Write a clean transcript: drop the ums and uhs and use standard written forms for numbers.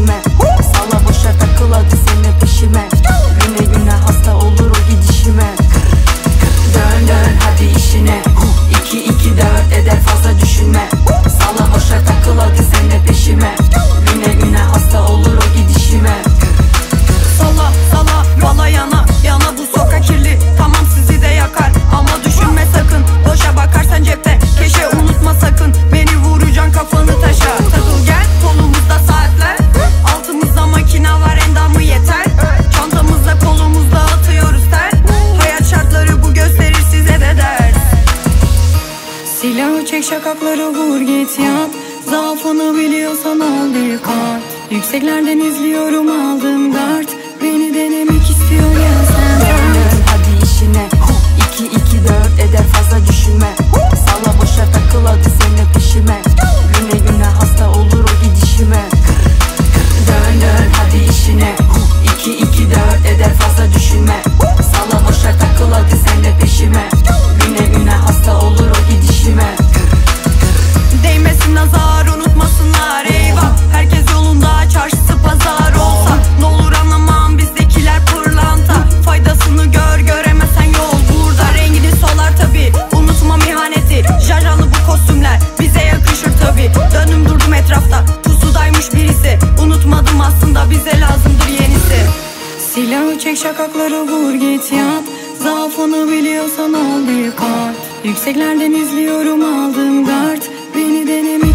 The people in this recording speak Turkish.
düşürme. Salla boşa takıl hadi sen de peşime. Güne güne hasta olur o gidişime. Dön dön hadi işine. 2-2-4 eder fazla düşünme. Salla boşa takıl hadi sen de peşime. Güne güne hasta olur o gidişime. Salla salla valla yana yana, bu sokak kirli tamam sizi de yakar. Ama düşünme sakın, boşa bakarsan cepte keşke unutma sakın. Beni vuracaksın kafanı taşa, takıl gel kolumuzda saatler. Altımızda makina var endamı yeter. Çantamızda kolumuzda atıyoruz ter. Hayat şartları bu gösterir size de ders. Silahı çek şakakları vur git yat. Zaafını biliyorsan al dikkat. Yükseklerden izliyorum aldım dert. Beni denemek istiyor ya sen. Dön dön hadi işine. 2-2-4 eder fazla düşünme. Salla boşa takıl hadi sen de peşime. Güne güne hasta olur o gidişime. Dön dön hadi işine. 2-2-4 eder fazla düşünme. Salla boşa takıl hadi sen de peşime. Güne güne hasta olur o gidişime. Değmesin nazar unutmasınlar eyvah. Herkes yolunda çarşısı pazar olsa. Ne olur anlamam bizdekiler pırlanta. Faydasını gör göremezsen yol burada. Rengini solar tabi unutmam ihaneti. Jarjanlı bu kostümler bize yakışır tabi. Döndüm durdum etrafta pusudaymış birisi. Unutmadım aslında bize lazımdır yenisi. Silahı çek şakakları vur git yat. Zaafını biliyorsan al dikkat. Yükseklerden izliyorum aldım dert. Beni denemek